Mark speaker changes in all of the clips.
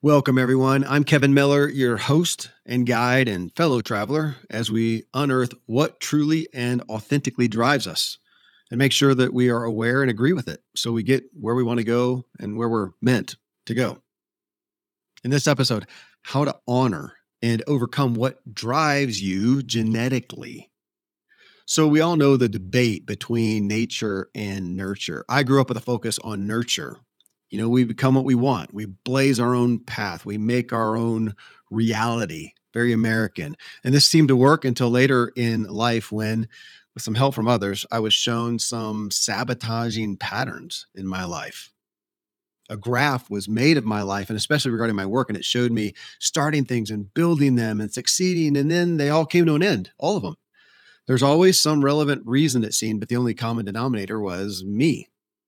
Speaker 1: Welcome, everyone. I'm Kevin Miller, your host and guide and fellow traveler, as we unearth what truly and authentically drives us and make sure that we are aware and agree with it so we get where we want to go and where we're meant to go. In this episode, how to honor and overcome what drives you genetically. So, we all know the debate between nature and nurture. I grew up with a focus on nurture. We become what we want. We blaze our own path. We make our own reality. Very American. And this seemed to work until later in life when, with some help from others, I was shown some sabotaging patterns in my life. A graph was made of my life, and especially regarding my work, and it showed me starting things and building them and succeeding. And then they all came to an end, all of them. There's always some relevant reason it seemed, but the only common denominator was me.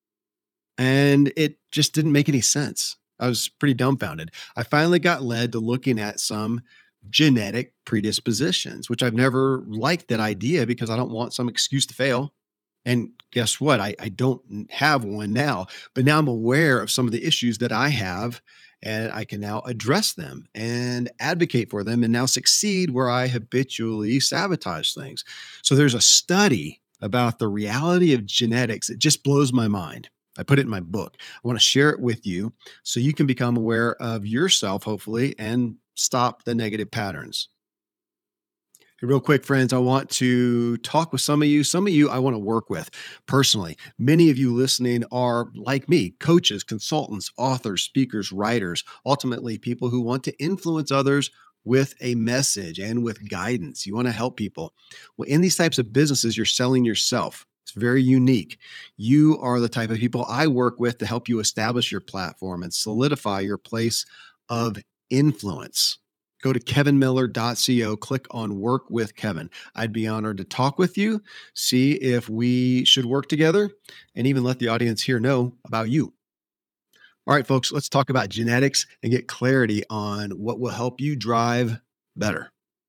Speaker 1: And it just didn't make any sense. I was pretty dumbfounded. I finally got led to looking at some genetic predispositions, which I've never liked that idea because I don't want some excuse to fail. And guess what? I don't have one now, but now I'm aware of some of the issues that I have, and I can now address them and advocate for them and now succeed where I habitually sabotage things. So there's a study about the reality of genetics. It just blows my mind. I put it in my book. I want to share it with you so you can become aware of yourself, hopefully, and stop the negative patterns. Real quick, friends, I want to talk with some of you. Some of you I want to work with personally. Many of you listening are like me, coaches, consultants, authors, speakers, writers, ultimately people who want to influence others with a message and with guidance. You want to help people. Well, in these types of businesses, you're selling yourself. It's very unique. You are the type of people I work with to help you establish your platform and solidify your place of influence. Go to kevinmiller.co, click on Work with Kevin. I'd be honored to talk with you, see if we should work together, and even let the audience here know about you. All right, folks, let's talk about genetics and get clarity on what will help you drive better.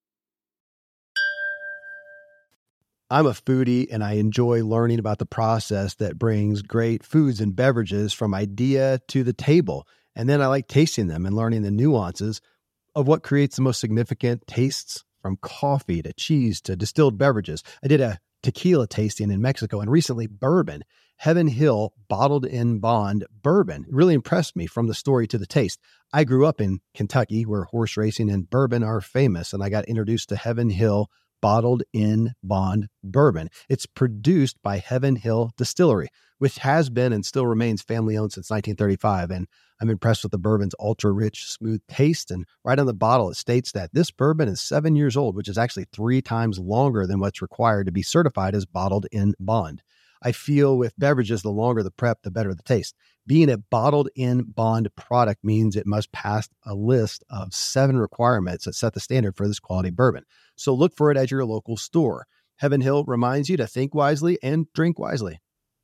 Speaker 2: I'm a foodie and I enjoy learning about the process that brings great foods and beverages from idea to the table. And then I like tasting them and learning the nuances of what creates the most significant tastes, from coffee to cheese to distilled beverages. I did a tequila tasting in Mexico and recently bourbon. Heaven Hill bottled in bond bourbon really impressed me from the story to the taste. I grew up in Kentucky where horse racing and bourbon are famous, and I got introduced to Heaven Hill bottled in bond bourbon. It's produced by Heaven Hill Distillery, which has been and still remains family owned since 1935. And I'm impressed with the bourbon's ultra rich, smooth taste. And right on the bottle, it states that this bourbon is 7 years old, which is actually 3 times longer than what's required to be certified as bottled in bond. I feel with beverages, the longer the prep, the better the taste. Being a bottled in bond product means it must pass a list of 7 requirements that set the standard for this quality bourbon. So look for it at your local store. Heaven Hill reminds you to think wisely and drink wisely.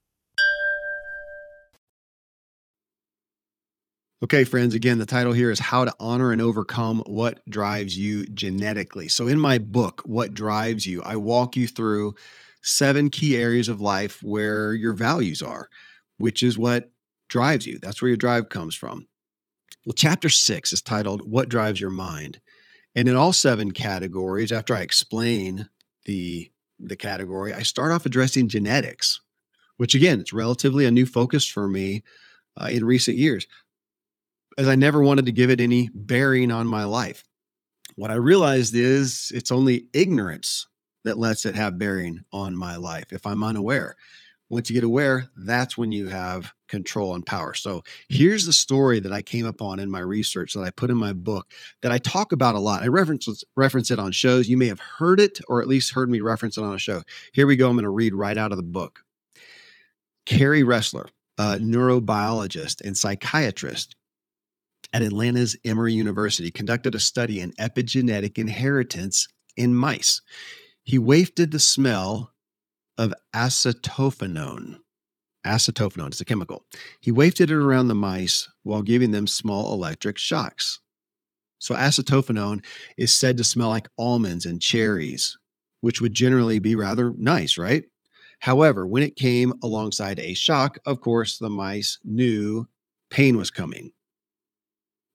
Speaker 1: Okay, friends, again, the title here is How to Honor and Overcome What Drives You Genetically. So in my book, What Drives You, I walk you through 7 key areas of life where your values are, which is what drives you. That's where your drive comes from. Well, chapter 6 is titled What Drives Your Mind? And in all 7 categories, after I explain the category, I start off addressing genetics, which again, it's relatively a new focus for me in recent years, as I never wanted to give it any bearing on my life. What I realized is it's only ignorance that lets it have bearing on my life if I'm unaware. Once you get aware, that's when you have control and power. So here's the story that I came upon in my research that I put in my book that I talk about a lot. I reference it on shows. You may have heard it or at least heard me reference it on a show. Here we go. I'm going to read right out of the book. Carrie Ressler, a neurobiologist and psychiatrist at Atlanta's Emory University, conducted a study in epigenetic inheritance in mice. He wafted the smell of acetophenone. Acetophenone is a chemical. He wafted it around the mice while giving them small electric shocks. So acetophenone is said to smell like almonds and cherries, which would generally be rather nice, right? However, when it came alongside a shock, of course, the mice knew pain was coming.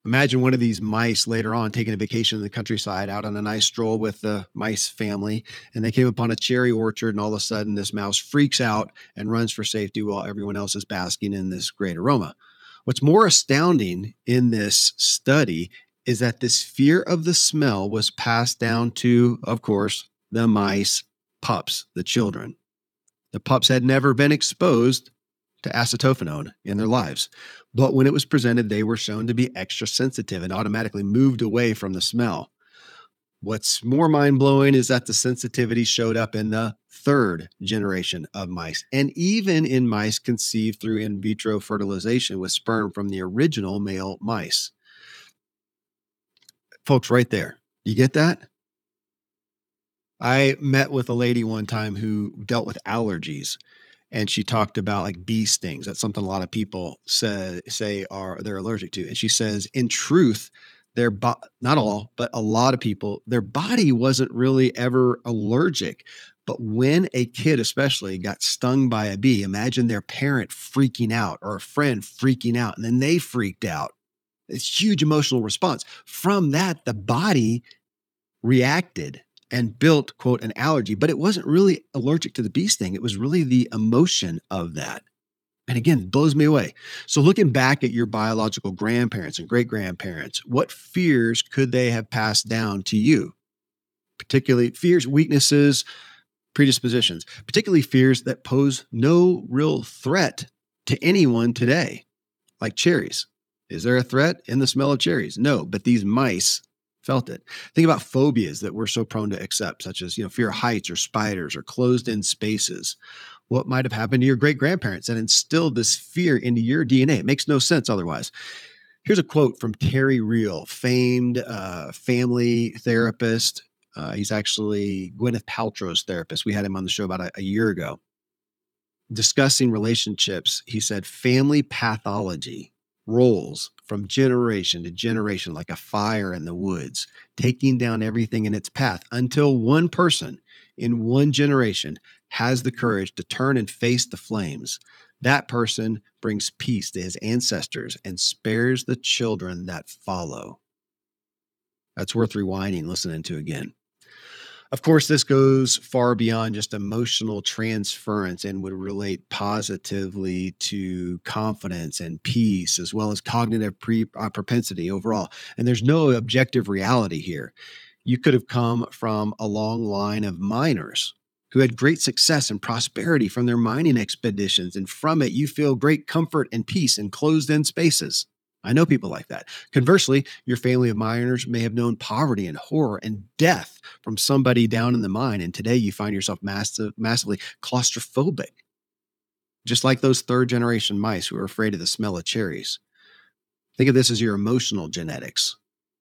Speaker 1: Imagine one of these mice later on taking a vacation in the countryside out on a nice stroll with the mice family, and they came upon a cherry orchard, and all of a sudden this mouse freaks out and runs for safety while everyone else is basking in this great aroma. What's more astounding in this study is that this fear of the smell was passed down to, of course, the mice pups, the children. The pups had never been exposed to acetophenone in their lives. But when it was presented, they were shown to be extra sensitive and automatically moved away from the smell. What's more mind-blowing is that the sensitivity showed up in the third generation of mice, and even in mice conceived through in vitro fertilization with sperm from the original male mice. Folks, right there. You get that? I met with a lady one time who dealt with allergies, and she talked about like bee stings. That's something a lot of people say they're allergic to. And she says, in truth, not all, but a lot of people, their body wasn't really ever allergic. But when a kid especially got stung by a bee, imagine their parent freaking out or a friend freaking out, and then they freaked out. It's huge emotional response. From that, the body reacted and built, quote, an allergy, but it wasn't really allergic to the bee sting. It was really the emotion of that. And again, it blows me away. So looking back at your biological grandparents and great-grandparents, what fears could they have passed down to you? Particularly fears, weaknesses, predispositions, particularly fears that pose no real threat to anyone today, like cherries. Is there a threat in the smell of cherries? No, but these mice felt it. Think about phobias that we're so prone to accept, such as, fear of heights or spiders or closed-in spaces. What might have happened to your great-grandparents that instilled this fear into your DNA? It makes no sense otherwise. Here's a quote from Terry Real, famed family therapist. He's actually Gwyneth Paltrow's therapist. We had him on the show about a year ago. Discussing relationships, he said, family pathology rolls from generation to generation like a fire in the woods, taking down everything in its path until one person in one generation has the courage to turn and face the flames. That person brings peace to his ancestors and spares the children that follow. That's worth rewinding, listening to again. Of course, this goes far beyond just emotional transference and would relate positively to confidence and peace, as well as cognitive propensity overall. And there's no objective reality here. You could have come from a long line of miners who had great success and prosperity from their mining expeditions, and from it, you feel great comfort and peace in closed-in spaces. I know people like that. Conversely, your family of miners may have known poverty and horror and death from somebody down in the mine, and today you find yourself massively claustrophobic, just like those third-generation mice who are afraid of the smell of cherries. Think of this as your emotional genetics.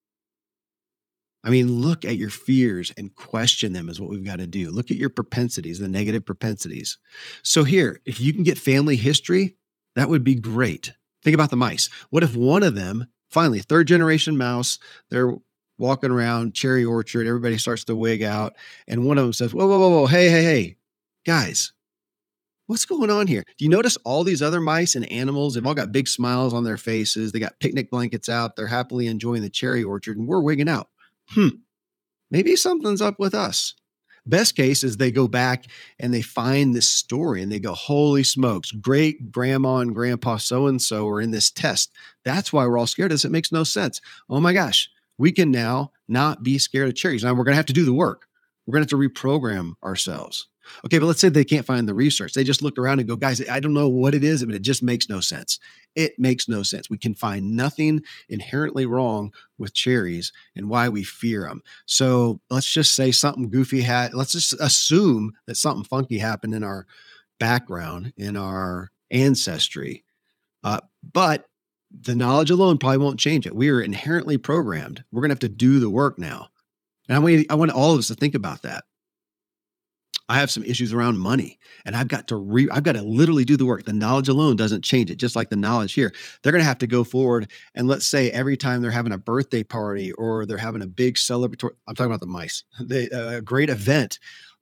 Speaker 1: I mean, look at your fears and question them is what we've got to do. Look at your propensities, the negative propensities. So here, if you can get family history, that would be great. Think about the mice. What if one of them, finally, third generation mouse, they're walking around cherry orchard, everybody starts to wig out, and one of them says, whoa, whoa, whoa, whoa, hey, guys, what's going on here? Do you notice all these other mice and animals, they've all got big smiles on their faces, they got picnic blankets out, they're happily enjoying the cherry orchard, and we're wigging out. Maybe something's up with us. Best case is they go back and they find this story and they go, holy smokes, great grandma and grandpa so-and-so are in this test. That's why we're all scared of this. It makes no sense. Oh my gosh, we can now not be scared of cherries. Now we're going to have to do the work. We're going to have to reprogram ourselves. Okay, but let's say they can't find the research. They just look around and go, guys, I don't know what it is, but it just makes no sense. It makes no sense. We can find nothing inherently wrong with cherries and why we fear them. So let's just say something goofy let's just assume that something funky happened in our background, in our ancestry. But the knowledge alone probably won't change it. We are inherently programmed. We're going to have to do the work now. And I want all of us to think about that. I have some issues around money, and I've got to literally do the work. The knowledge alone doesn't change it, just like the knowledge here. They're going to have to go forward, and let's say every time they're having a birthday party or they're having a big celebratory, I'm talking about the mice, a great event,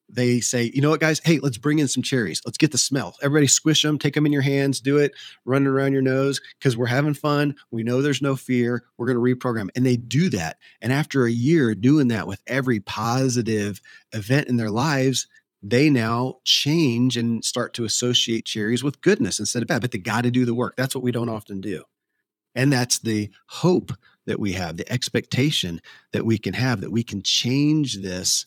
Speaker 1: they say, you know what, guys? Hey, let's bring in some cherries. Let's get the smell. Everybody squish them, take them in your hands, do it, run it around your nose because we're having fun. We know there's no fear. We're going to reprogram. And they do that. And after a year doing that with every positive event in their lives, they now change and start to associate cherries with goodness instead of bad. But they got to do the work. That's what we don't often do. And that's the hope that we have, the expectation that we can have, that we can change this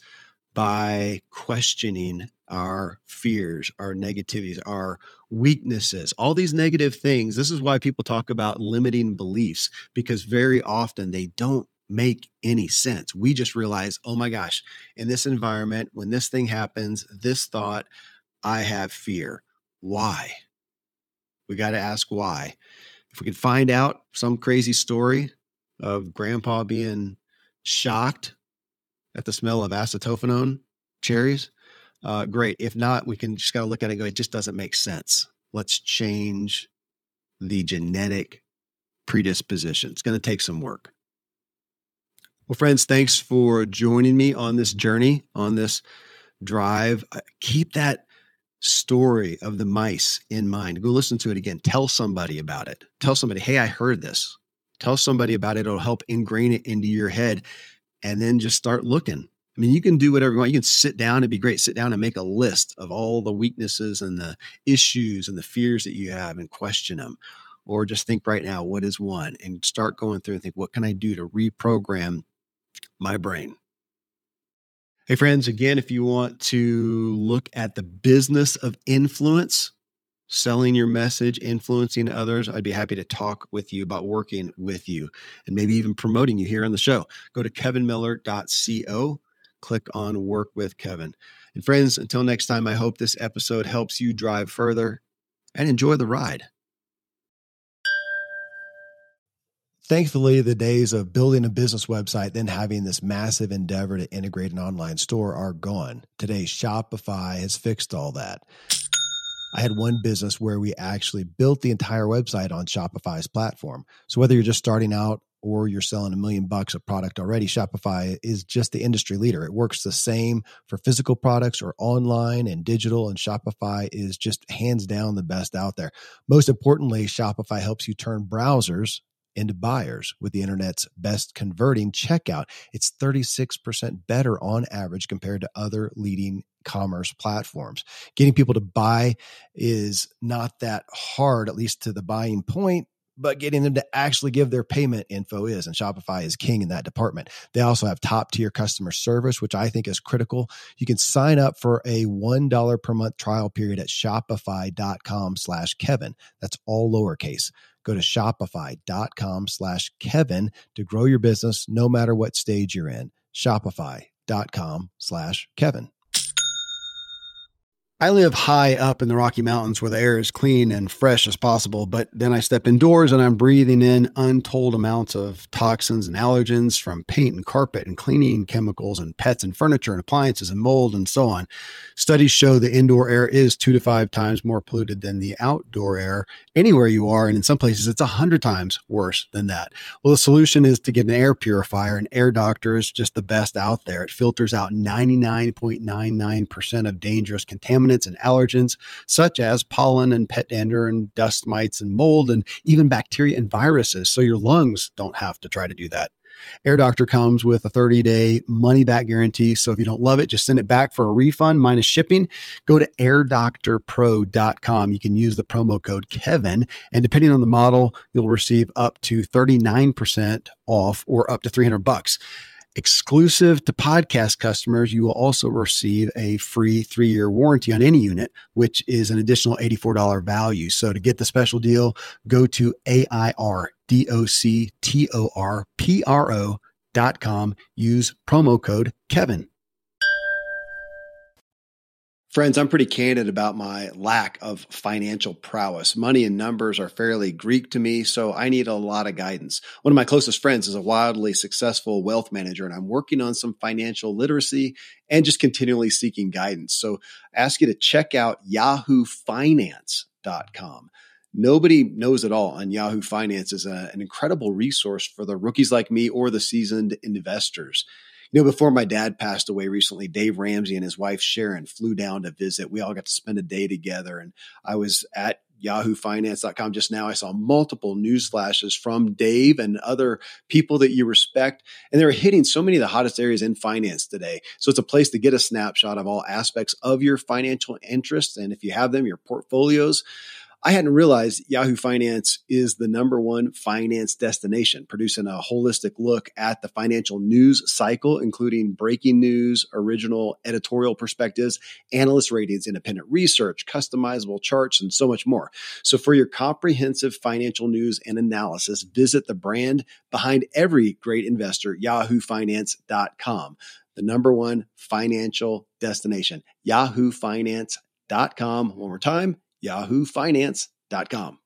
Speaker 1: by questioning our fears, our negativities, our weaknesses, all these negative things. This is why people talk about limiting beliefs, because very often they don't make any sense. We just realize, oh my gosh, in this environment, when this thing happens, this thought, I have fear. Why? We got to ask why. If we could find out some crazy story of grandpa being shocked at the smell of acetophenone cherries, great. If not, we can just got to look at it and go, it just doesn't make sense. Let's change the genetic predisposition. It's going to take some work. Well, friends, thanks for joining me on this journey, on this drive. Keep that story of the mice in mind. Go listen to it again. Tell somebody about it. Tell somebody, hey, I heard this. Tell somebody about it. It'll help ingrain it into your head. And then just start looking. I mean, you can do whatever you want. You can sit down. It'd be great. Sit down and make a list of all the weaknesses and the issues and the fears that you have and question them. Or just think right now, what is one? And start going through and think, what can I do to reprogram my brain? Hey, friends, again, if you want to look at the business of influence, selling your message, influencing others, I'd be happy to talk with you about working with you and maybe even promoting you here on the show. Go to kevinmiller.co, click on Work with Kevin. And friends, until next time, I hope this episode helps you drive further and enjoy the ride.
Speaker 2: Thankfully, the days of building a business website, then having this massive endeavor to integrate an online store are gone. Today, Shopify has fixed all that. I had one business where we actually built the entire website on Shopify's platform. So whether you're just starting out or you're selling $1 million of product already, Shopify is just the industry leader. It works the same for physical products or online and digital, and Shopify is just hands down the best out there. Most importantly, Shopify helps you turn browsers into buyers with the internet's best converting checkout. It's 36% better on average compared to other leading commerce platforms. Getting people to buy is not that hard, at least to the buying point, but getting them to actually give their payment info is, and Shopify is king in that department. They also have top tier customer service, which I think is critical. You can sign up for a $1 per month trial period at shopify.com/Kevin. That's all lowercase. Go to shopify.com/Kevin to grow your business no matter what stage you're in. Shopify.com/Kevin.
Speaker 1: I live high up in the Rocky Mountains where the air is clean and fresh as possible, but then I step indoors and I'm breathing in untold amounts of toxins and allergens from paint and carpet and cleaning chemicals and pets and furniture and appliances and mold and so on. Studies show the indoor air is 2 to 5 times more polluted than the outdoor air anywhere you are, and in some places it's 100 times worse than that. Well, the solution is to get an air purifier, and Air Doctor is just the best out there. It filters out 99.99% of dangerous contaminants and allergens, such as pollen and pet dander and dust mites and mold and even bacteria and viruses, so your lungs don't have to try to do that. Air Doctor comes with a 30-day money-back guarantee, so if you don't love it, just send it back for a refund minus shipping. Go to airdoctorpro.com. You can use the promo code Kevin, and depending on the model, you'll receive up to 39% off or up to $300. Exclusive to podcast customers, you will also receive a free 3-year warranty on any unit, which is an additional $84 value. So to get the special deal, go to airdoctorpro.com. Use promo code Kevin. Friends, I'm pretty candid about my lack of financial prowess. Money and numbers are fairly Greek to me, so I need a lot of guidance. One of my closest friends is a wildly successful wealth manager, and I'm working on some financial literacy and just continually seeking guidance. So I ask you to check out yahoofinance.com. Nobody knows it all, and Yahoo Finance is an incredible resource for the rookies like me or the seasoned investors. Before my dad passed away recently, Dave Ramsey and his wife Sharon flew down to visit. We all got to spend a day together, and I was at yahoofinance.com just now. I saw multiple news flashes from Dave and other people that you respect, and they're hitting so many of the hottest areas in finance today. So it's a place to get a snapshot of all aspects of your financial interests, and if you have them, your portfolios. I hadn't realized Yahoo Finance is the number one finance destination, producing a holistic look at the financial news cycle, including breaking news, original editorial perspectives, analyst ratings, independent research, customizable charts, and so much more. So for your comprehensive financial news and analysis, visit the brand behind every great investor, yahoofinance.com, the number one financial destination, yahoofinance.com. One more time, yahoofinance.com.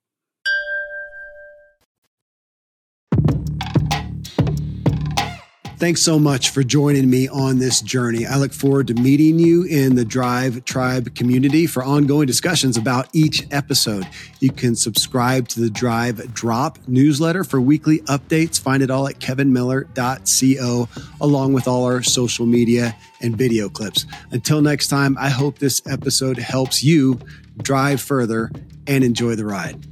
Speaker 1: Thanks so much for joining me on this journey. I look forward to meeting you in the Drive Tribe community for ongoing discussions about each episode. You can subscribe to the Drive Drop newsletter for weekly updates. Find it all at kevinmiller.co, along with all our social media and video clips. Until next time, I hope this episode helps you drive further and enjoy the ride.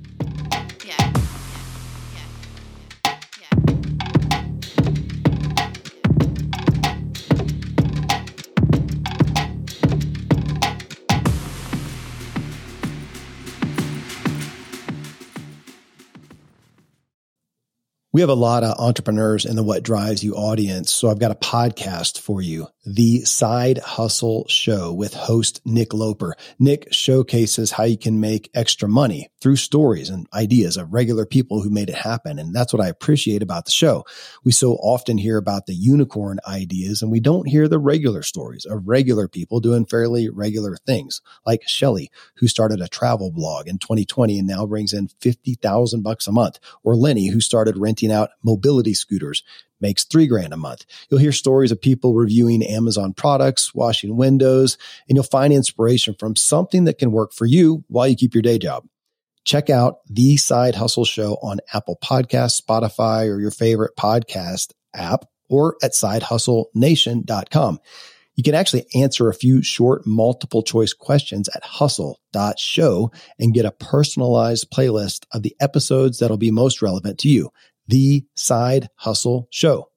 Speaker 1: We have a lot of entrepreneurs in the What Drives You audience, so I've got a podcast for you, The Side Hustle Show with host Nick Loper. Nick showcases how you can make extra money through stories and ideas of regular people who made it happen, and that's what I appreciate about the show. We so often hear about the unicorn ideas, and we don't hear the regular stories of regular people doing fairly regular things, like Shelly, who started a travel blog in 2020 and now brings in $50,000 a month, or Lenny, who started renting out mobility scooters, makes $3,000 a month. You'll hear stories of people reviewing Amazon products, washing windows, and you'll find inspiration from something that can work for you while you keep your day job. Check out The Side Hustle Show on Apple Podcasts, Spotify, or your favorite podcast app, or at sidehustlenation.com. You can actually answer a few short multiple choice questions at hustle.show and get a personalized playlist of the episodes that'll be most relevant to you. The Side Hustle Show.